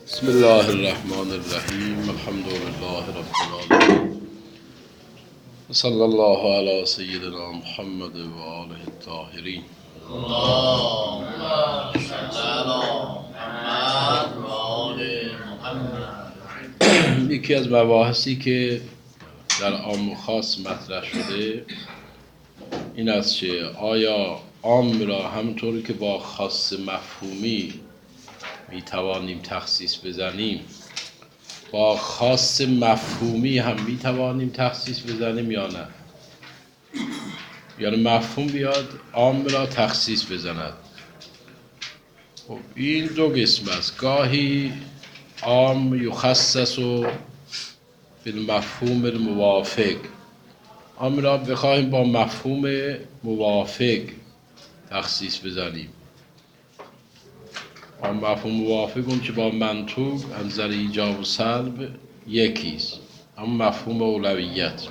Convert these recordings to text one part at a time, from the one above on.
بسم الله الرحمن الرحیم. الحمد لله رب العالمین. صلی الله علی سیدنا محمد و آله الطاهرین. اللهم صل علی محمد و آل محمد. یکی از مباحثی که در عام و خاص مطرح شده این است که آیا عام را همونطوری که با خاص مفهومی می توانیم تخصیص بزنیم، با خاص مفهومی هم می توانیم تخصیص بزنیم یا نه؟ یعنی مفهوم بیاد عام را تخصیص بزند. خب این دو قسم است. گاهی عام یخصص بالمفهوم الموافق، عام را بخواهیم با مفهوم موافق تخصیص بزنیم. با مفهوم موافق اون که با منطوق از نظر ایجاب و سلب یکیست، اما مفهوم اولویت.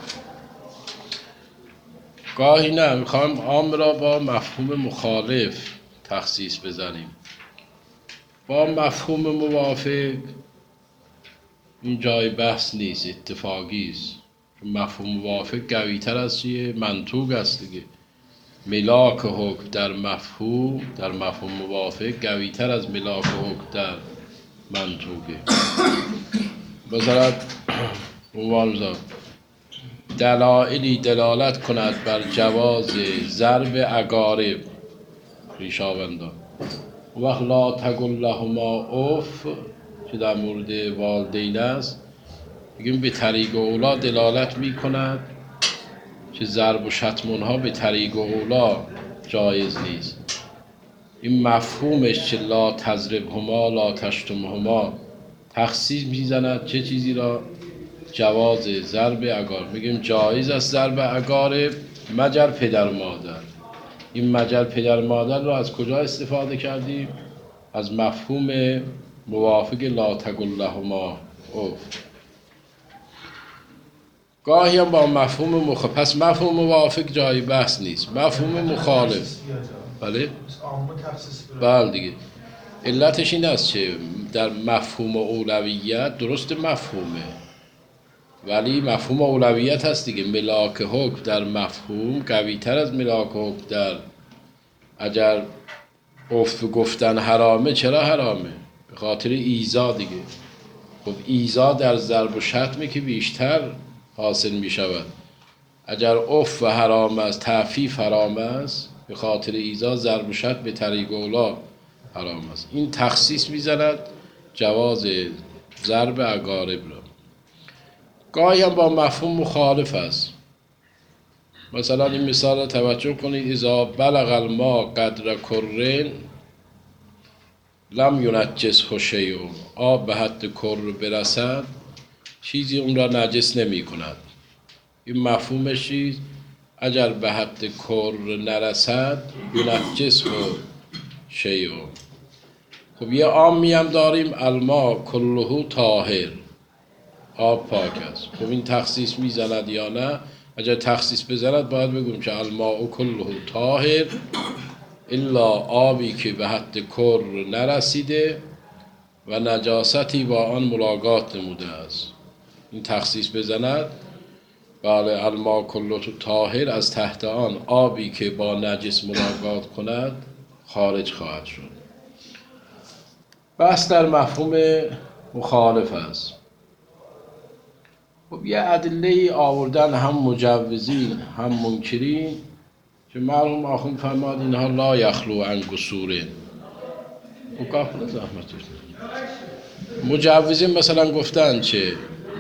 گاهی نه، میخوایم عام را با مفهوم مخالف تخصیص بزنیم. با مفهوم موافق این جای بحث نیست، اتفاقی است. مفهوم موافق قوی‌تر از چیه؟ منطوق است دیگه. ملاک حکم در مفهوم موافق قوی‌تر از ملاک حکم در منطوقه. مثلا عنوان دلایلی دلالت کند بر جواز ضرب اقارب خویشاوندان. وقت لا تقل لهما اف که در مورد والدین است، بگیم به طریق اولا دلالت می کند که ضرب و شتم اونها به طریق اولا جایز نیست. این مفهومش که لا تضربهما لا تشتمهما تخصیص میزند چه چیزی را؟ جواز ضرب اقارب. میگیم جایز است ضرب اقارب مگر پدر و مادر. این مگر پدر و مادر را از کجا استفاده کردیم؟ از مفهوم موافق لا تقل لهما اف. گاهی هم با مفهوم مخالف. پس مفهوم موافق جای بحث نیست، مفهوم مخالف. بله؟ بله دیگه. علتش این است که در مفهوم اولویت درست مفهومه، ولی مفهوم اولویت هست دیگه. ملاک حکم در مفهوم قوی‌تر از ملاک حکم در. اگر اف گفتن حرامه، چرا حرامه؟ به خاطر ایذا دیگه. خب ایذا در ضرب و شتمه که بیشتر حاصل می شود. اگر اف و حرام است، تعفیف حرام است، به خاطر ایذا ضرب و شتم به طریق اولا حرام است. این تخصیص می زند جواز ضرب اقارب را. گاهی هم با مفهوم مخالف است. مثلا این مثال را توجه کنید: اذا بلغ الماء قدر کرن لم ینجسه شیء. آب به حد کر برسد چیزی اون را نجس نمی کند. این مفهومش چیست؟ اگر به حد کر نرسد ینجسه شیء. خب یه عامی هم داریم: الماء کله طاهر، آب پاک است. خب این تخصیص میزند یا نه؟ اگر تخصیص بزند باید بگویم که الماء کله طاهر الا آبی که به حد کر نرسیده و نجاستی با آن ملاقات نموده است. این تخصیص بزند، بله، الماء کله طاهر، از تحت آن آبی که با نجس ملاقات کند خارج خواهد شد. بس در مفهوم مخالف است. خب یه ادله آوردن هم مجوزین هم منکرین که مرحوم آخوند فرماد اینها لا یخلو عن قصور. مجوزین مثلا گفتن که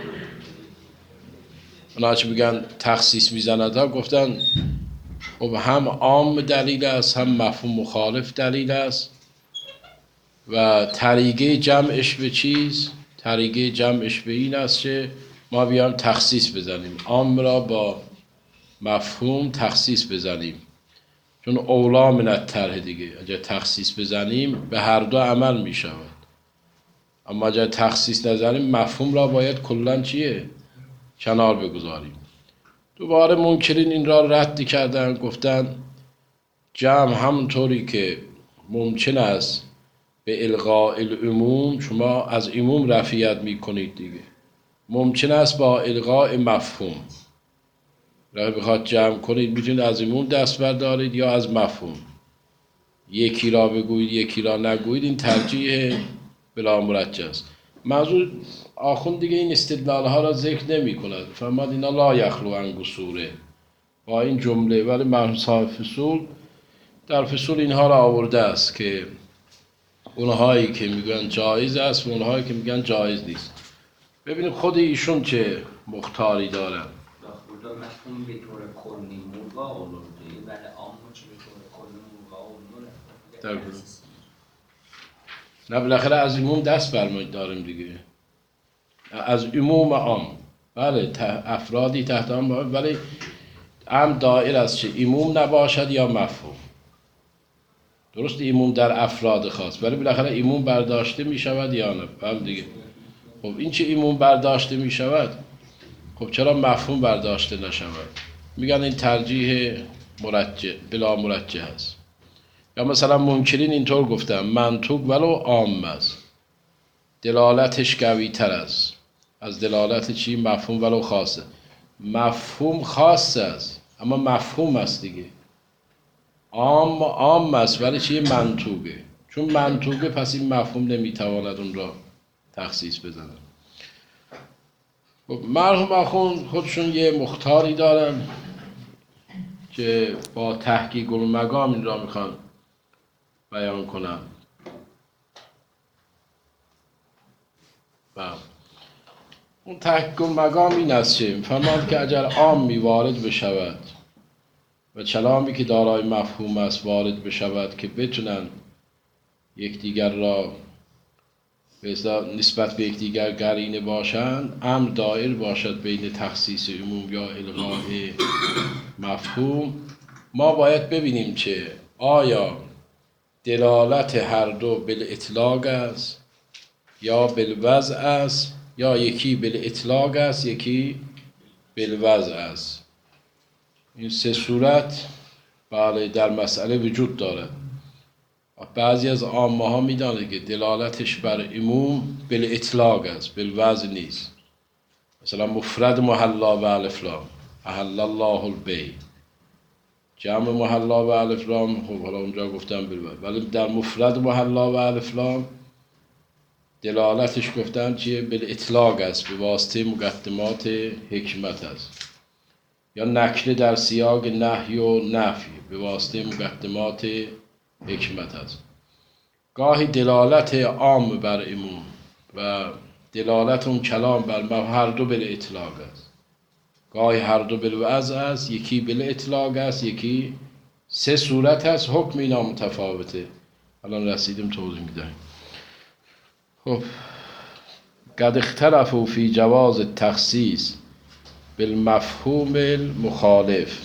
اونا چه بگن تخصیص میزند ها، گفتن خب هم عام دلیل است هم مفهوم مخالف دلیل است و طریقه جمعش به چیز؟ طریقه جمعش به این است که ما بیام تخصیص بزنیم، عام را با مفهوم تخصیص بزنیم، چون اولا من الطرح دیگه. اگر تخصیص بزنیم به هر دو عمل می شود، اما اگر تخصیص نزنیم مفهوم را باید کلن چیه؟ کنار بگذاریم. دوباره منکرین این را رد کردن، گفتن جمع همونطوری که ممکن است به الغاء العموم شما از عموم رفعیت میکنید دیگه. ممکن است با الغاء مفهوم را بخواد جمع کنید میتونید از عموم دست بردارید یا از مفهوم. یکی را بگویید یکی را نگویید، این ترجیح بلا مرجح است. منظور آخوند دیگه این استدلال ها را ذکر نمی کند، فرماد اینا لا یخلو عن قصوره با این جمله، ولی مرحوم صاحب فصول در فصول اینها را آورده است که اونهایی که میگن جایز است و اونهایی که میگن جایز نیست. ببینید خود ایشون چه مختاری دارن. خدا مفهوم به طور کلی مرغا آورده، ولی عامو چه به طور کلی مرغا آورده. نه بالاخره از عموم دست برمید داریم دیگه، از عموم عام. بله افرادی تحت عام، ولی عام دایر است چه عموم نباشد یا مفهوم. درست عموم در افراد خاص، ولی بالاخره عموم برداشته می شود یا نه. بله دیگه. خب این چه عموم برداشته می شود، خب چرا مفهوم برداشته نشود؟ میگن این ترجیح مرجح بلا مرجح است. یا مثلا منکرین اینطور گفتن منطوق ولو عام است، دلالتش قوی تر است از دلالت چی؟ مفهوم ولو خاصه. مفهوم خاص است اما مفهوم است دیگه. عام است ولی چیه؟ منطوقه. چون منطوقه پس این مفهوم نمیتواند اون را تخصیص بزنه. مرحوم آخوند خودشون یه مختاری دارن که با تحقیق المقام این را میخوان بیان کنن. اون تحقیق المقام این است چه؟ فرماند که اگر عامی وارد بشود و کلامی که دارای مفهوم است وارد بشود که بتونن یکدیگر را نسبت به یکدیگر قرینه باشند، امر دایر باشد بین تخصیص عموم یا الغاء مفهوم، ما باید ببینیم که آیا دلالت هر دو بالاطلاق است یا بالوضع است، یا یکی بالاطلاق است یکی بالوضع است. این سه صورت بله در مسئله وجود دارد. بعضی از عامه ها میدانه که دلالتش بر عموم بالاطلاق است، بالوضع نیست. مثلا مفرد محلا به الف لام، احل الله البیع، جمع محلا به الف لام، خب حالا اونجا گفتم بالوضع، ولی در مفرد محلا به الف لام دلالتش گفتن چیه؟ بالاطلاق است، به واسطه مقدمات حکمت است. یا نکره در سیاق نهی و نفی به واسطه مقدمات حکمت است. گاهی دلالت عام بر عموم و دلالت اون کلام بر هر دو بالاطلاق است. گاهی هر دو بالوضع است، یکی بالاطلاق است یکی. سه صورت است، حکم اینا متفاوته. الان رسیدیم توضیح میدم. خب قد اختلفوا فی جواز التخصیص بالمفهوم المخالف،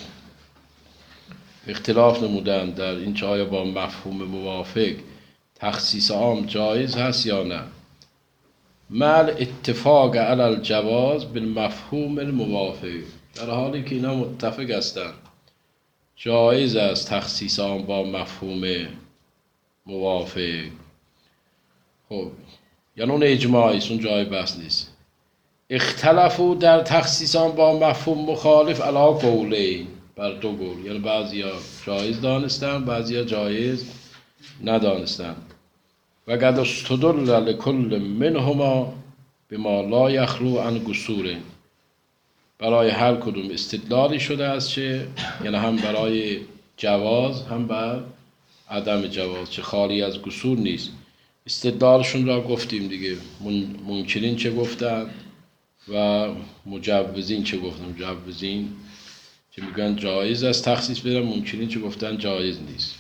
اختلاف نمودن در این که آیا با مفهوم موافق تخصیص عام جایز هست یا نه. مع اتفاق علی الجواز بالمفهوم الموافق، در حالی که اینا متفق هستند جایز است تخصیص عام با مفهوم موافق. خب یعنی اون اجماعی است، اون جای بحث نیست. اختلافو در تخصیص عام با مفهوم مخالف علی قولین، بر دو قول، یعنی بعضیا جایز دانستن بعضیا جایز ندانستن. و قد استدل لکل منهما بما لا یخلو عن قصور، برای هر کدوم استدلالی شده است چه یعنی هم برای جواز هم بر عدم جواز، چه خالی از قصور نیست. استدلالشون را گفتیم دیگه، منکرین چه گفتن و مجوزین چه گفتن. مجوزین که میگن جایز است تخصیص بدن، منکرین چه گفتن جایز نیست.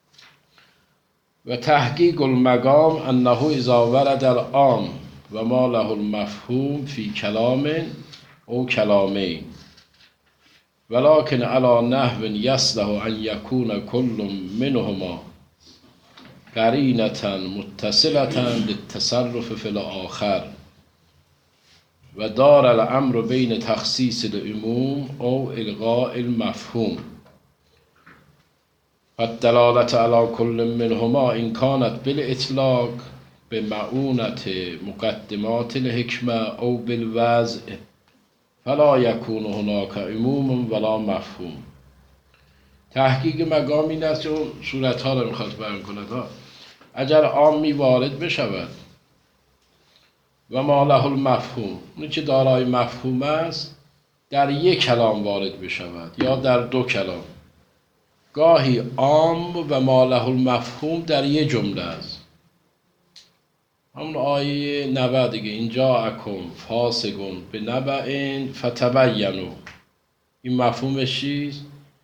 و تحقیق المقام انه اذا ورد العام و ما له المفهوم فی کلام او کلامین ولكن على نحو یصلح ان یکون کل منهما قرینة متصلة للتصرف فی الآخر و دار الامر بین تخصیص العموم او الغاء المفهوم. فالدلالت علی کل منهما این کانت بالاطلاق به معونت مقدمات الحکمه او بالوضع فلا یکون هناک عموم ولا مفهوم. تحقیق مقام این است که صورتها رو میخواد بیان کند. اگر عامی وارد بشود و ما له المفهوم، اون که دارای مفهوم است، در یک کلام وارد بشود یا در دو کلام. گاهی عام و ما له المفهوم در یک جمله است. همون آیه 90 دیگه، اینجا اکم فاسقون به نبأ فتبینوا، این مفهومش چیست؟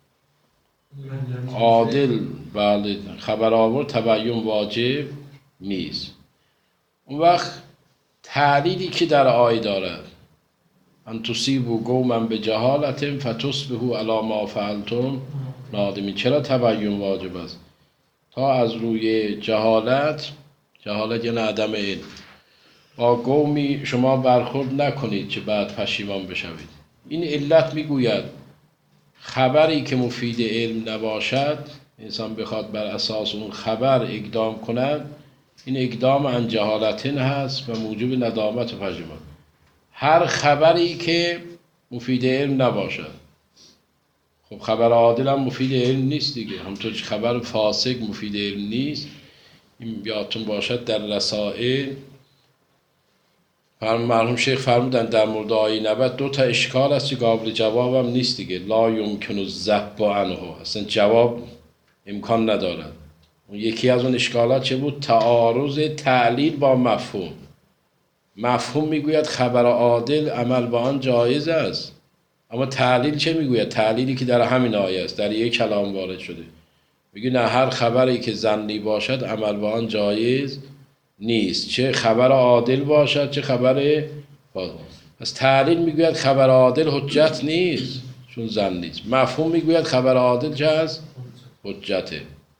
عادل. بله، خبر آورد، تبین واجب نیست. اون وقت تعلیلی که در آیه دارد، ان تصیبوا قوما بجهالة فتصبحوا علی ما فعلتم نادمین، چرا تبین واجب است؟ تا از روی جهالت یعنی عدم علم، با قومی شما برخورد نکنید که بعد پشیمان بشوید. این علت میگوید خبری که مفید علم نباشد، انسان بخواد بر اساس اون خبر اقدام کند، این اقدام عن جهالتن هست و موجب ندامت و پشیمان. هر خبری که مفید علم نباشد، خب خبر عادل هم مفید علم نیست دیگه، همونطور که خبر فاسق مفید علم نیست. این یادتون باشد در رسائل مرحوم شیخ فرمودن در مورد آیه 90 دو تا اشکال است که قابل جواب هم نیست دیگه. لا یمکن الذب عنه، اصلا جواب امکان ندارد. یکی از اون اشکالات چه بود؟ تعارض تعلیل با مفهوم. مفهوم میگوید خبر عادل عمل با آن جایز است، اما تعلیل چه میگوید؟ تعلیلی که در همین آیه است، در یک کلام وارد شده، میگه نه، هر خبری که ظنی باشد عمل با آن جایز نیست، چه خبر عادل باشد چه خبر فاسد. پس تعلیل میگوید خبر عادل حجت نیست چون ظنی نیست. مفهوم میگوید خبر عادل چه است؟ حجته.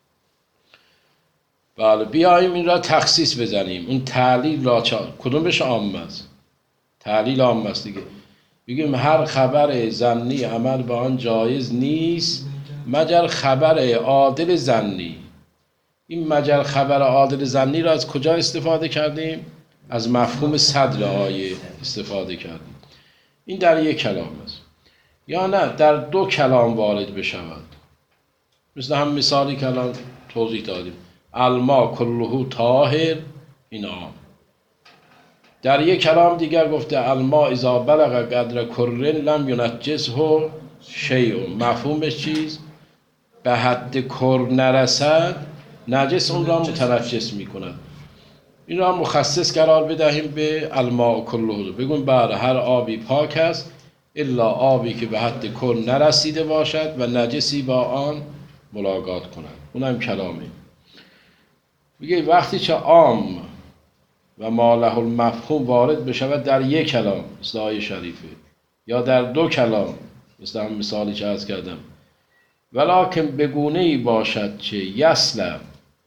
بله، بیاییم این را تخصیص بزنیم. اون تعلیل را کدومش عام است؟ تعلیل عام است دیگه. بگیم هر خبر ظنی عمل به آن جایز نیست مگر خبر عادل ظنی. این مگر خبر عادل ظنی را از کجا استفاده کردیم؟ از مفهوم صدر آیه استفاده کردیم. این در یک کلام است. یا نه در دو کلام وارد بشود، مثل هم مثالی که الان توضیح دادیم، الما کله طاهر، این عام. در یک کلام دیگر گفته الما اذا بلغ قدر کرن لم ینجسه شیء، مفهومش چیست؟ به حد کر نرسد نجس اون را متنجس میکند. این را مخصص قرار بدهیم به الما کله، بگویم بله هر آبی پاک است الا آبی که به حد کر نرسیده باشد و نجسی با آن ملاقات کند. اونم کلامه. میگه وقتی که عام و ما له المفهوم وارد بشود در یک کلام مثل آیه شریفه، یا در دو کلام مثل هم مثالی که عرض کردم، ولکن بگونه‌ای باشد که یسلم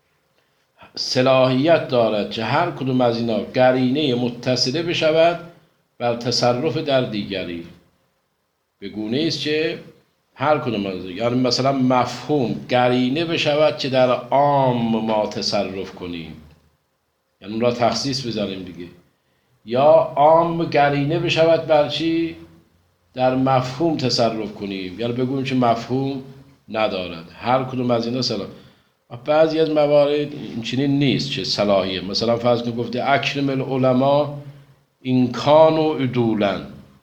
صلاحیت دارد که هر کدوم از اینا قرینه متصله بشود بر تصرف در دیگری. بگونه است که هر کدوم از اینا، یعنی مثلا مفهوم قرینه بشود که در عام ما تصرف کنیم، یعنی اون را تخصیص بزنیم دیگه. یا عام قرینه بشود بر چی؟ در مفهوم تصرف کنیم، یعنی بگویم که مفهوم ندارد. هر کدوم از اینا صلاح. بعضی از موارد این چنین نیست که صلاحیه. مثلا فرض کنید گفته اکرم العلماء این کانوا عدولا،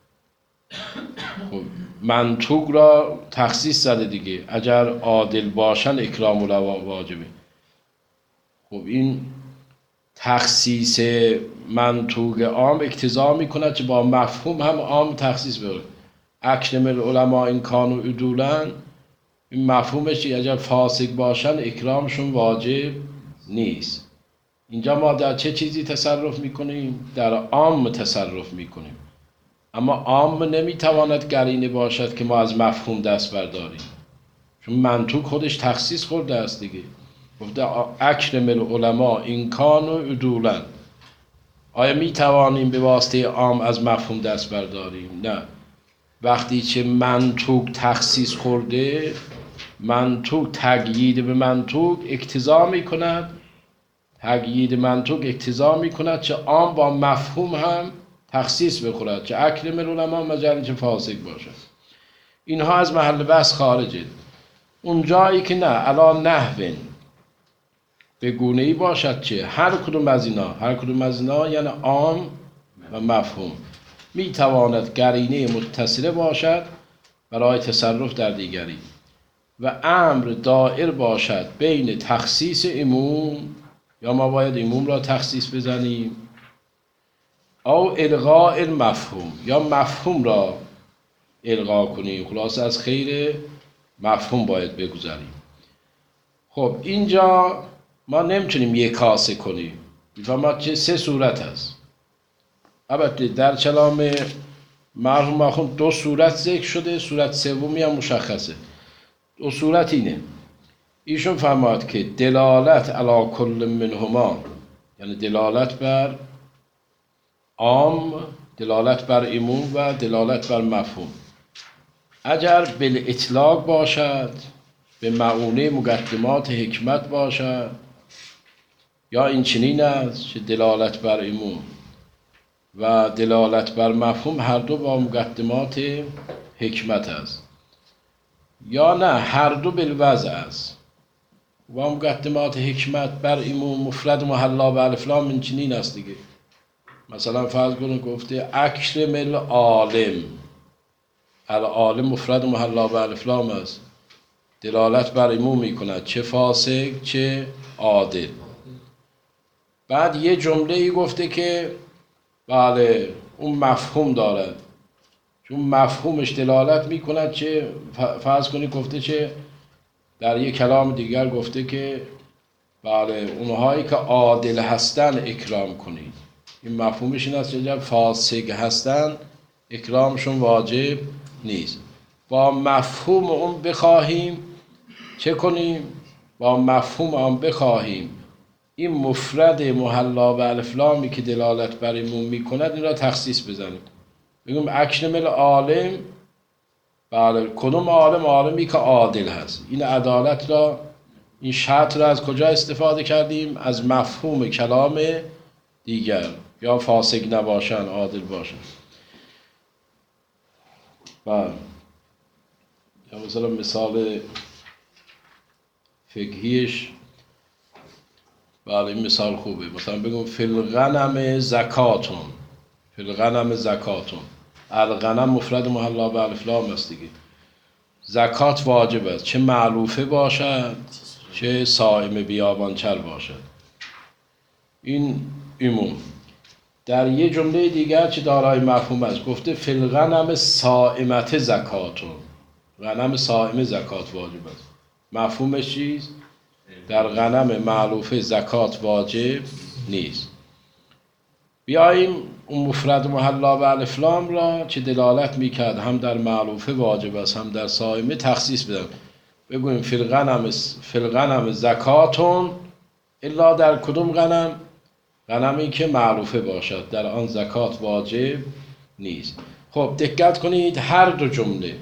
خب منطوق را تخصیص زده دیگه، اگر عادل باشن اکرام واجبه. خب این تخصیص منطوق عام اقتضا میکند که با مفهوم هم عام تخصیص بده. اکرم العلماء این کانوا عدولا، این مفهومش اگر فاسق باشن اکرامشون واجب نیست. اینجا ما در چه چیزی تصرف میکنیم؟ در عام تصرف میکنیم. اما عام نمیتواند قرینه باشد که ما از مفهوم دست برداریم، چون منطوق خودش تخصیص خورده است دیگه. گفته اکرم العلماء این کانوا عدولا. آیا میتوانیم به واسطه عام از مفهوم دست برداریم؟ نه. وقتی که منطوق تخصیص خورده منطوق تقیید به منطوق اقتضا می کند، تقیید منطوق اقتضا می کند چه عام با مفهوم هم تخصیص بخورد، چه اکرم العلماء مجال چه فاسق باشد. اینها از محل بحث خارجه. اون جایی که نه علا نحوین به گونه‌ای باشد چه هر کدوم از اینا یعنی عام و مفهوم می تواند قرینه متصله باشد برای تصرف در دیگری و امر دائر باشد بین تخصیص عموم، یا ما باید عموم را تخصیص بزنیم، او الغاء المفهوم، یا مفهوم را الغا کنیم. خلاصه از خیر مفهوم باید بگذاریم. خب اینجا ما نمیتونیم یک کاسه کنیم و ما چه سه صورت هست. البته در کلام مرحوم آخوند دو صورت ذکر شده، صورت سومی هم مشخصه. دو صورت اینه، ایشون فرماد که دلالت علی کل منهما، یعنی دلالت بر عام، دلالت بر عموم و دلالت بر مفهوم، اگر بالاطلاق باشد، به معونه مقدمات حکمت باشد، یا این چنین است که دلالت بر عموم و دلالت بر مفهوم هر دو با مقدمات حکمت است، یا نه هر دو بالوضع است و مقدمات حکمت بر عموم مفرد محلا به الف لام این چنین است دیگه. مثلا فرض کنید گفته اکرم العالم، العالم مفرد محلا به الف لام است، دلالت بر عموم می کند چه فاسق چه عادل. بعد یه جمله ای گفته که بله اون مفهوم دارد، چون مفهومش دلالت می کند چه، فرض کنید گفته چه در یک کلام دیگر گفته که بله اونهایی که عادل هستن اکرام کنید، این مفهومش این است که جب فاسق هستن اکرامشون واجب نیست. با مفهوم اون بخواهیم چه کنیم؟ با مفهوم اون بخواهیم این مفرد محلا به الف لامی که دلالت بر عموم میکند این را تخصیص بزنیم، بگیم اکرم العالم، بله کدوم عالم؟ عالمی که عادل هست. این عدالت را، این شرط را از کجا استفاده کردیم؟ از مفهوم کلام دیگر، یا فاسق نباشن عادل باشن. بله یا مثلا مثال فقهیش، بله این مثال خوبه، مثلا بگم فی الغنم زکاتون، فی الغنم زکاتون، الغنم مفرد محلا به الف لام است دیگه، زکات واجب است چه معلوفه باشد چه صائم بیابانچر باشد. این عموم. در یه جمله دیگر چه دارای مفهوم است، گفته فی الغنم صائمت زکاتون، غنم صائم زکات واجب است. مفهومش چیست؟ در غنم معلوفه زکات واجب نیست. بیاییم اون مفرد محلا به الف لام را چه دلالت میکرد هم در معلوفه واجب است هم در صائمه تخصیص بدن، بگویم فی الغنم زکاتون، الا در کدوم غنم؟ غنمی که معلوفه باشد در آن زکات واجب نیست. خب دقت کنید هر دو جمله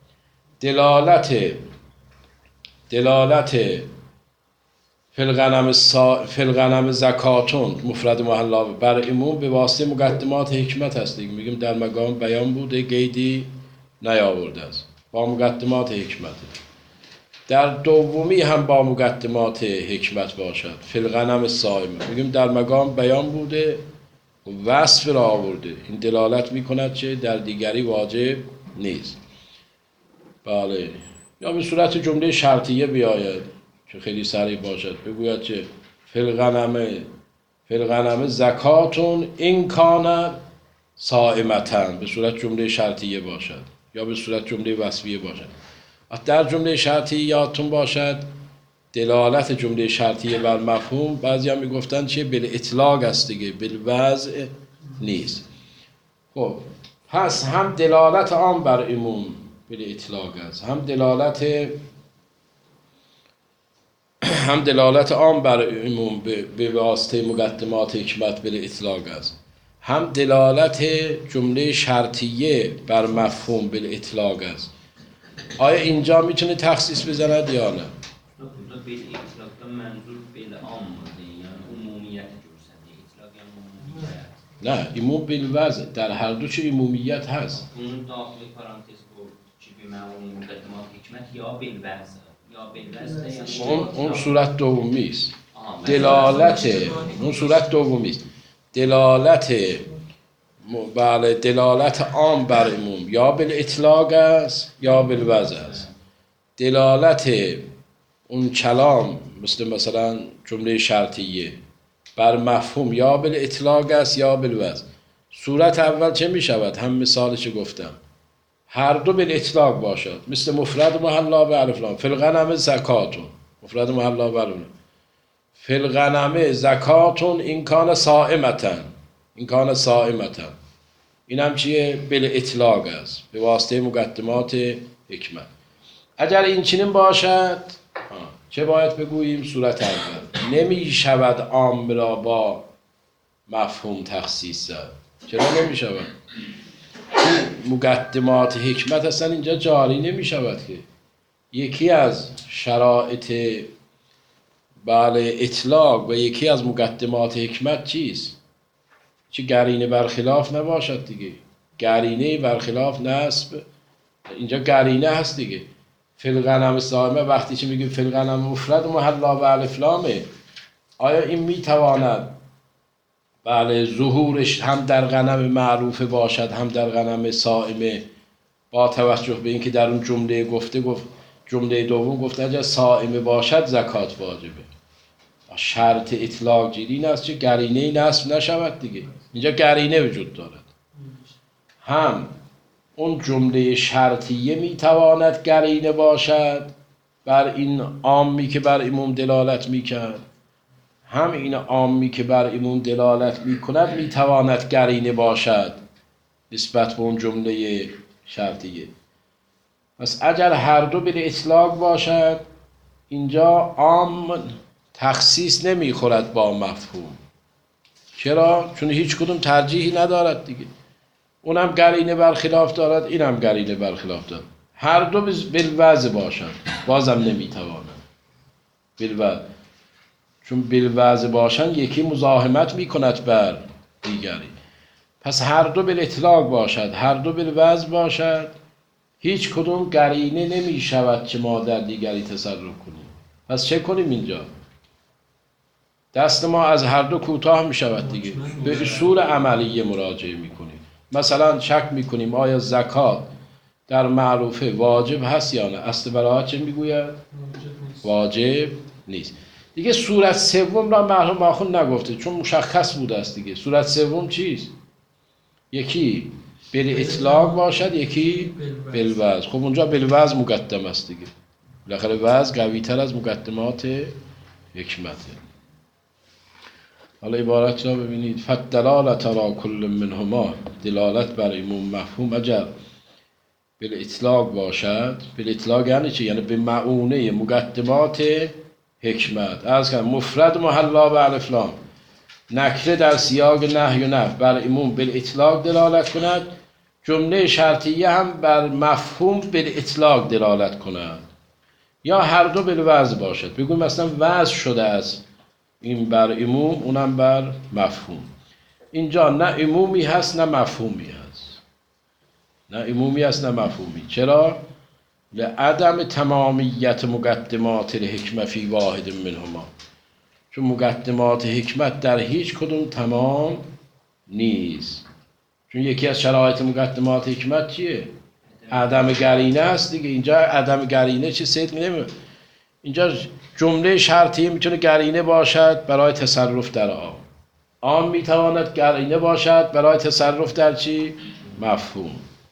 دلالت فی الغنم زکاتون مفرد محلا بر عموم به واسطه مقدمات حکمت هست دیگه، میگیم در مقام بیان بوده قیدی نیاورده است، با مقدمات حکمت. در دومی هم با مقدمات حکمت باشد، فی الغنم صائم، میگیم در مقام بیان بوده وصف را آورده، این دلالت میکند چه در دیگری واجب نیست. بله یا به صورت جمله شرطیه بیاید که خیلی سریع باشد، بگوید چه فی الغنم زکاتون این کان صائمتن، به صورت جمله شرطیه باشد یا به صورت جمله وصفیه باشد. در جمله شرطیه یادتون باشد دلالت جمله شرطیه بر مفهوم بعضی هم میگفتن چه بالاطلاق است دیگه، بالوضع نیست. خب پس هم دلالت عام بر عموم بالاطلاق است، هم دلالت عام بر عموم به واسطه مقدمات حکمت بالاطلاق است، هم دلالت جمله شرطیه بر مفهوم بالاطلاق است. آیا اینجا میتونه تخصیص بزند یا نه؟ burada belə itlaqdan mənzur belə ammadır, yəni ümumiyyəti göstərir. İtlaq yəni ümumiyyət. نه ایموم بالوضع در هر دو چه عمومیت هست. Bunun daxili parantezi bu ki, biməlum müqəddimat hikmət ya bilvəzə. Ya bilvəzə yəni اون صورت دومی است. دلالت اون صورت دومی است. دلالت بله دلالت عام بر عموم یا بالاطلاق است یا بالوضع است. دلالت اون کلام مثلا جمله شرطیه بر مفهوم یا بالاطلاق است یا بالوضع. صورت اول چه می شود؟ هم مثالش گفتم، هر دو بالاطلاق باشد، مثل مفرد محلا به الف لام. فی الغنم زکاتون، مفرد محلا به الف لام. فی الغنم زکاتون این کان صائمتن، این کان صائمتن. این هم چیه؟ بالاطلاق است، به واسطه مقدمات حکمت. اگر این چنین باشد چه باید بگوییم؟ صورت اول نمی شود عام را با مفهوم تخصیص زد. چرا نمی شود؟ مقدمات حکمت اصلا اینجا جاری نمی شود که. یکی از شرایط بله اطلاق و یکی از مقدمات حکمت چیست؟ چه قرینه برخلاف نباشد دیگه. قرینه برخلاف نسب، اینجا قرینه هست دیگه. فی الغنم صائمه وقتی که میگیم فی الغنم مفرد محلا به الف لامه، آیا این میتواند بله ظهورش هم در غنم معروفه باشد هم در غنم صائمه، با توجه به اینکه در اون جمله گفت جمله دوم گفته اگر صائمه باشد زکات واجبه. شرط اطلاق جدی این است که قرینه نصب نشود دیگه. اینجا قرینه وجود دارد. هم اون جمله شرطیه میتواند قرینه باشد بر این عامی که بر عموم دلالت میکرد، هم این عامی که بر عموم دلالت میکند میتواند قرینه باشد نسبت به اون جمله شرطیه. پس اگر هر دو به اطلاق باشد اینجا عام تخصیص نمیخورد با مفهوم. چرا؟ چون هیچ کدوم ترجیحی ندارد دیگه. اونم قرینه برخلاف دارد، اینم قرینه برخلاف دارد. هر دو بالوضع باشد بازم نمیتواند بالوضع، چون بالوضع باشند یکی مزاحمت میکند بر دیگری. پس هر دو بالاطلاق باشد هر دو بالوضع باشد، هیچ کدوم قرینه نمیشود که ما در دیگری تصرف کنیم. پس چه کنیم اینجا؟ دست ما از هر دو کوتاه میشود دیگه، به اصول عملیه مراجعه میکنیم. مثلا شک میکنیم آیا زکات در معروفه واجب هست یا نه؟ اصل براءت چه میگوید؟ واجب نیست دیگه. صورت سوم را مرحوم آخوند نگفته چون مشخص بوده است دیگه. صورت سوم چیست؟ یکی بالاطلاق باشد یکی بالوضع. خب اونجا بالوضع مقدم است دیگه، بالاخره وضع قوی تر از مقدمات حکمته. حالا عبارت را ببینید. فالدلالة را کل منهما، دلالت بر عموم مفهوم اگر بالاطلاق باشد. بالاطلاق یعنی چی؟ یعنی به معونه مقدمات حکمت. عرض کردم مفرد محلا به الف لام، نکره در سیاق نهی و نفی بر عموم بالاطلاق دلالت کند، جمله شرطیه هم بر مفهوم بالاطلاق دلالت کند، یا هر دو بالوضع باشد. بگویم مثلا وضع شده است این بر عموم اونم بر مفهوم. اینجا نه عمومی هست نه مفهومی هست، نه عمومی هست نه مفهومی. چرا؟ لعدم تمامیت مقدمات الحکمه فی واحد منهما، چون مقدمات حکمت در هیچ کدوم تمام نیست. چون یکی از شرایط مقدمات حکمت چیه؟ عدم قرینه است دیگه. اینجا عدم قرینه چه صدق نمیشه. اینجا جمله شرطی میتونه قرینه باشد برای تصرف در عام، عام میتواند قرینه باشد برای تصرف در چی؟ مفهوم.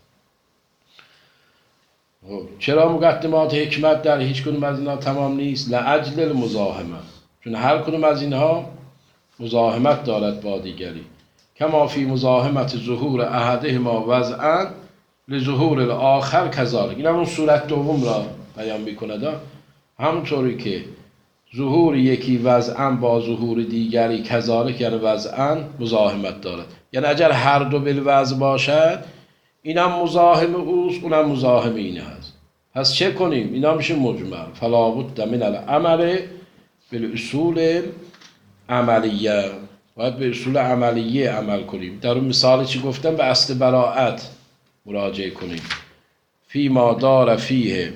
چرا مقدمات حکمت در هیچ کدوم از اینها تمام نیست؟ لاجل المزاحمه، چون هر کدوم از اینها مزاحمت دارد با دیگری. کما فی مزاحمت ظهور احدهما وضعا لظهور الاخر کذالک. این همون صورت دوم را بیان میکند. همونطوری که ظهور یکی وضعا با ظهور دیگری کذالک، یعنی وضعا مزاحمت دارد. یعنی اگر هر دو بالوضع باشد اینم مزاحم اوست اونم مزاحم این هست. پس چه کنیم؟ اینا میشه مجمل. فلا بد من العمل بالاصول عملیه، باید به اصول عملیه عمل کنیم. در اون مثال چی گفتم؟ به اصل براءت مراجعه کنیم. فی ما دار فیه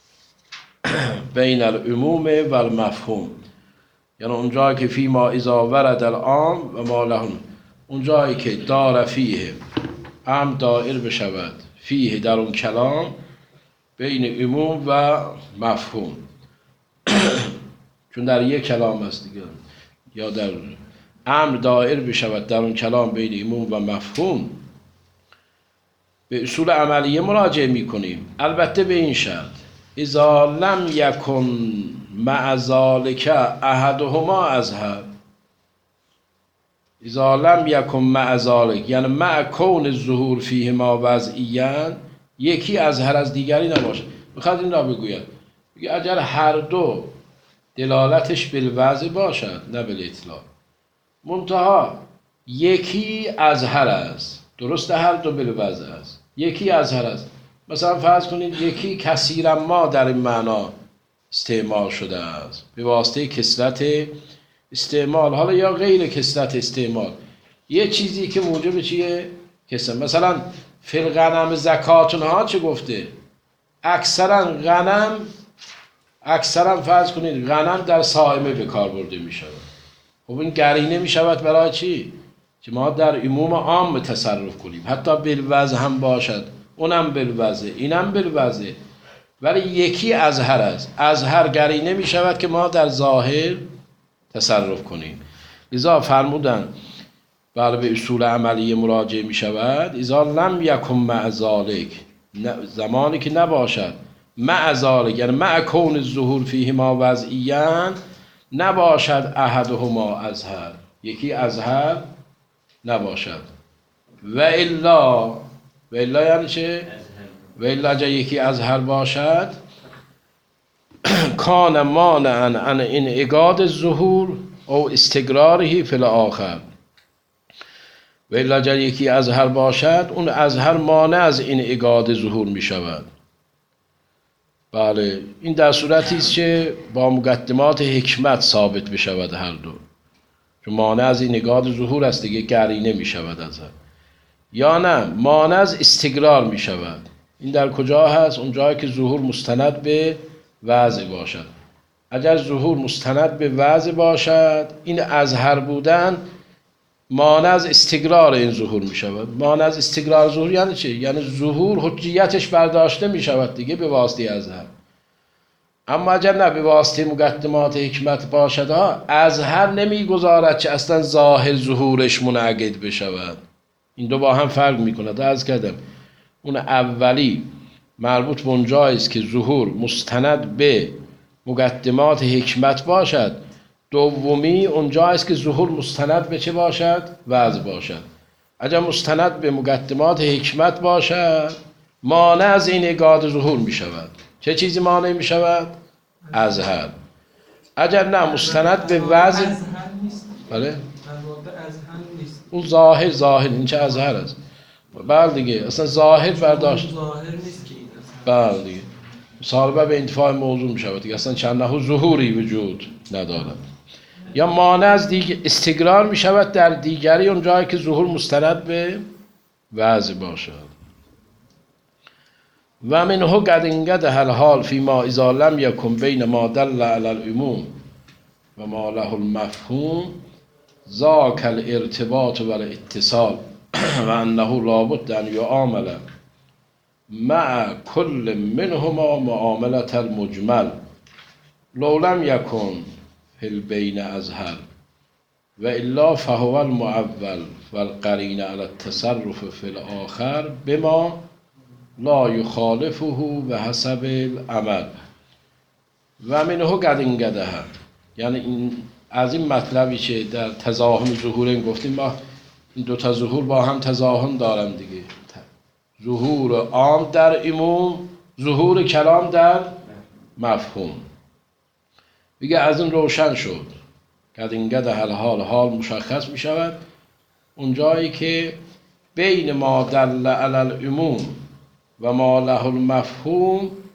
بین العموم و المفهوم، یعنی اونجایی که فی ما اذا ورد العام و ما لهم، اونجایی که دار فیه هم دائر بشود فیه در اون کلام بین عموم و مفهوم چون در یک کلام است دیگه، یا در امر دائر بشود در اون کلام بین عموم و مفهوم، به اصول عملیه مراجعه میکنیم. البته به این شرط اذا لم یکن مع ذلک احدهما اظهر. اذا لم یکن مع ذلک یعنی مع کون الظهور فیهما وضعیاً، یکی اظهر از دیگری نباشه. میخواد این را بگوید، بگه اگر هر دو دلالتش بالوضع باشد نه بالاطلاق، منتها یکی اظهر است، درسته هر دو بالوضع است، یکی اظهر است. مثلا فرض کنید یکی کثیرا ما در این معنا استعمال شده است به واسطه کثرت استعمال، حالا یا غیر کثرت استعمال، یه چیزی که موجب چیه؟ کثرت. مثلا فی الغنم زکاتون ها چه گفته؟ اکثرا غنم، اکثرا فرض کنید غنم در صائمه به کار برده می شود. خب این قرینه می شود برای چی؟ که ما در عموم عام تصرف کنیم، حتی بالوضع هم باشد، اونم بالوضع اینم بالوضع، ولی یکی اظهر است. اظهر قرینه می شود که ما در ظاهر تصرف کنیم. لذا فرمودن بله به اصول عملیه مراجعه می شود. اذا لم یکن مع ذلک، زمانی که نباشد مع ذلک یعنی مع کون الظهور فیهما وضعیاً، نباشد احدهما اظهر، یکی اظهر نباشد. و الا یعنی چه؟ و الا اگر یکی اظهر باشد کان مانعا عن انعقاد الظهور او استقراره فی الاخر. و الا اگر یکی اظهر باشد، اون اظهر مانع از انعقاد ظهور می شود. بله این در صورتی است که با مقدمات حکمت ثابت بشود هر دو، چون مانع از انعقاد ظهور است دیگه، قرینه می شود از هم. یا نه مانع از استقرار می شود. این در کجا هست؟ اونجایی که ظهور مستند به وضع باشد. اگر ظهور مستند به وضع باشد، این اظهر بودن مانع از استقرار این ظهور می شود. مانع از استقرار ظهور یعنی چه؟ یعنی ظهور حجیتش برداشته می شود دیگه به واسطه اظهر. اما اگر نه به واسطه مقدمات حکمت باشد، اظهر نمی گذارد که اصلا ظاهر ظهورش منعقد بشود. این دو با هم فرق می کند. عرض کردم اون اولی مربوط به اونجایی است که ظهور مستند به مقدمات حکمت باشد، دومی اونجایی است که ظهور مستند به چه باشد؟ وضع باشد. اگر مستند به مقدمات حکمت باشد، مانع از این انعقاد ظهور می شود. چه چیزی مانع می شود؟ اظهر. اگر نه مستند به وضع، بله اون ظاهر این چه اظهر است؟ بله دیگه اصلا ظاهر برداشت، بله دیگه مصاحبه به انتفاع موضوع می شود دیگه، اصلا چندهو ظهوری وجود ندارد. یا مانع از استقرار می شود در دیگری اونجایی که ظهور مستند به وضع باشد. و منه قد انقدح الحال فیما اذا لم یکن بین ما دل علی العموم و ما له المفهوم ذاک الارتباط و الاتصال و انه لابد ان یعامل مع کل منهما معاملة المجمل لو لم یکن فی البین اظهر و الا فهو المعول و القرین علی التصرف فی الاخر بما لا یخالفه و حسب العمل. و منه قد انقدح، یعنی این از این مطلبی که در تزاحم ظهور این گفتیم، ما این دو تا ظهور با هم تزاحم دارن دیگه، ظهور عام در عموم، ظهور کلام در مفهوم. دیگه از این روشن شد قد انقدح الحال، حال مشخص می شود اونجایی که بین ما دل علی العموم و ما له المفهوم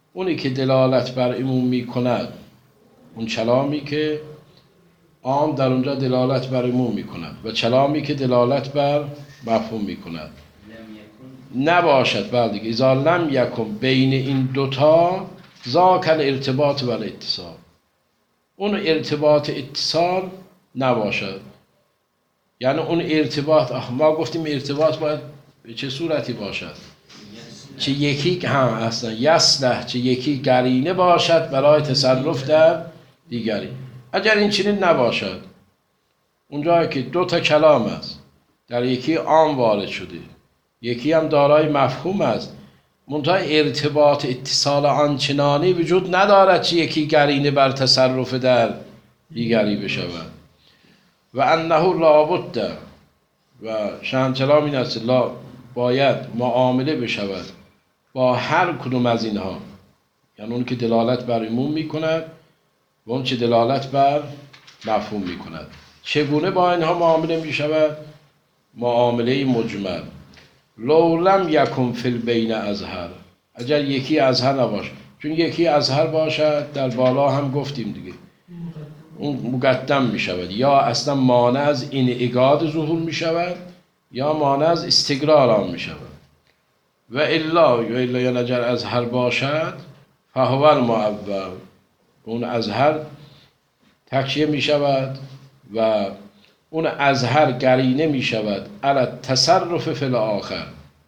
اونی که دلالت بر عموم میکند، اون کلامی که عام در اونجا دلالت بر عموم میکند و کلامی که دلالت بر مفهوم میکند نباشد. بعد دیگه اذا لم یکن بین این دوتا ذاک الارتباط و الاتصال، اون ارتباط اتصال نباشد. یعنی اون ارتباط، ما گفتیم ارتباط باید به چه صورتی باشد؟ چه یکی اصلا یصلح، چه یکی قرینه باشد برای تصرف در دیگری. اگر این چنین نباشد، اونجایی که دو تا کلام است، در یکی عام وارد شده، یکی هم دارای مفهوم است، منتها ارتباط اتصال آنچنانی وجود ندارد که یکی قرینه بر تصرف در دیگری بشود. و انه لابد، و شأن کلام این است لا، باید معامله بشود با هر کدوم از اینها، یعنی اون که دلالت بر عموم میکند و اون که دلالت بر مفهوم میکند. چگونه با اینها معامله میشود؟ معامله مجمل. لو لم یکن فی البین اظهر، اگر یکی اظهر نباشد، چون یکی اظهر باشد در بالا هم گفتیم دیگه، اون مقدم می شود، یا اصلا مانع از این ایجاد ظهور می شود یا مانع از استقرار آن می شود. و الا یا اگر اظهر باشد فهو المعول، اون اظهر تکیه می شود و اون اظهر قرینه می شود علی تصرف فی الاخر،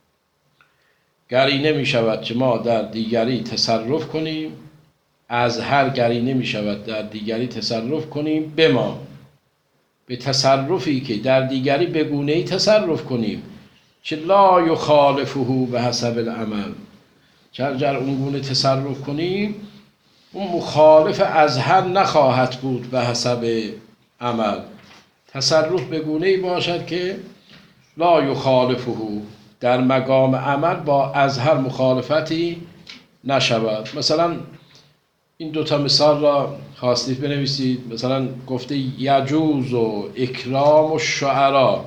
قرینه می شود که ما در دیگری تصرف کنیم، اظهر قرینه می شود در دیگری تصرف کنیم، به ما، به تصرفی که در دیگری به گونه‌ای تصرف کنیم که لا یخالفه به حسب العمل، که اگر اون گونه تصرف کنیم اون مخالف اظهر نخواهد بود به حسب عمل. تصرف به گونه‌ای باشد که لا یخالفه، در مقام عمل با اظهر مخالفتی نشود. مثلا این دوتا مثال را خواستید بنویسید. مثلا گفته یجوز و اکرام و شعرا،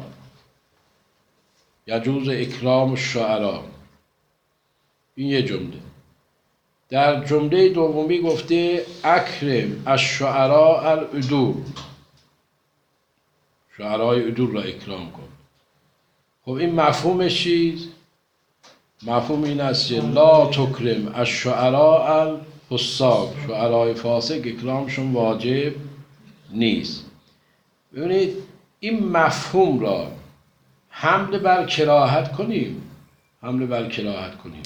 یجوز اکرام و شعرا، این یه جمله. در جمله دومی گفته اکرم الشعراء العدول، شعرای عدول را اکرام کن. خب این مفهومش چیست؟ مفهوم این است که لا تکرم الشعراء الفساق، شعرای فاسق اکرامشون واجب نیست. ببینید این مفهوم را حمل بر کراهت کنیم، حمل بر کراهت کنیم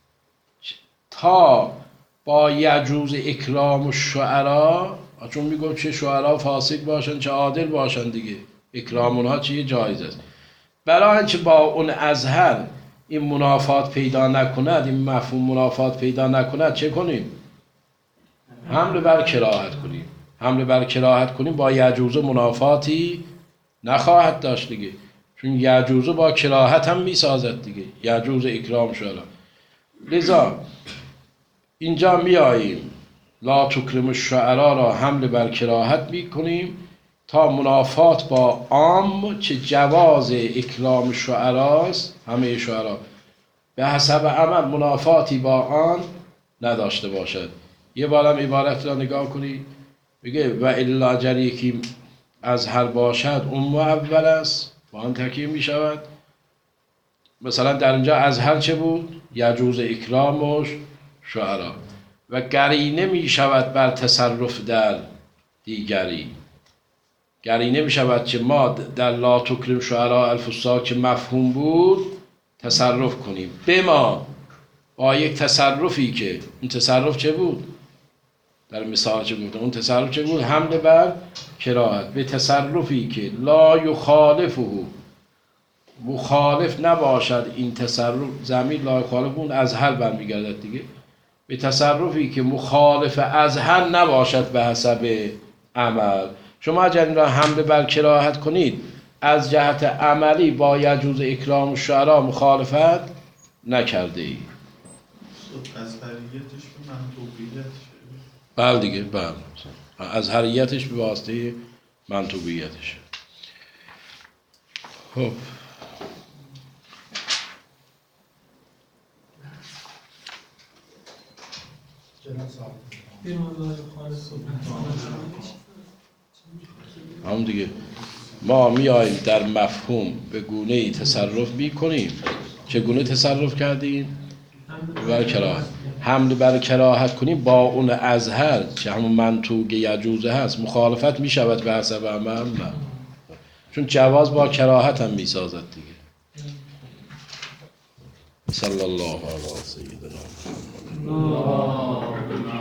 تا با یجوز اکرام و شعرا، چون میگم چه شعرا فاسق باشن چه عادل باشن دیگه، اکرام اونها چیه جایز است. برای اینکه با اون اظهر این منافات پیدا نکند، این مفهوم منافات پیدا نکند، چه کنیم؟ حمل بر کراهت کنیم. حمل بر کراهت کنیم با یجوز منافاتی نخواهد داشت دیگه، چون یجوز با کراهت هم میسازد دیگه، یجوز اکرام شعرا. لذا اینجا می آییم لا تکرم الشعرا را حمل بر کراهت می کنیم تا منافات با عام که جواز اکرام شعراست، همه شعرا به حسب عمل منافاتی با آن نداشته باشد. یه بارم عبارت را نگاه کنید، میگه و الا اگر یکی اظهر باشد اون معول است، با آن تکیه می شود. مثلا در اینجا اظهر چه بود؟ یجوز اکرام شعرا، و قرینه می شود بر تصرف در دیگری. قرینه می شود که ما در لا تکرم شعرا الفساق که مفهوم بود تصرف کنیم، به ما با یک تصرفی که اون تصرف چه بود؟ در مثال چه گفتم؟ اون تصرف چه بود؟ حمل بر کراهت، به تصرفی که لا یخالفه، مخالف نباشد این تصرف، ضمیر لا یخالف اون اظهر برمیگردد دیگه، به تصرفی که مخالف اظهر نباشد به حسب عمل. شما اگر این را حمل بر کراهت کنید از جهت عملی با یجوز اکرام الشعرا مخالفت نکرده ای. اظهریتش به منطوقیتش، بله دیگه، بله، اظهریتش به واسطه منطوقیتش. خب همون دیگه ما میاییم در مفهوم به گونه ای تصرف میکنیم. چگونه تصرف کردیم؟ بر کراهت. حمل بر کراهت کنیم با اون ازهر که همون منطوق یجوزه هست مخالفت میشود به حسب عمل، چون جواز با کراهت هم میسازد دیگه. صلی الله علی سیدنا محمد.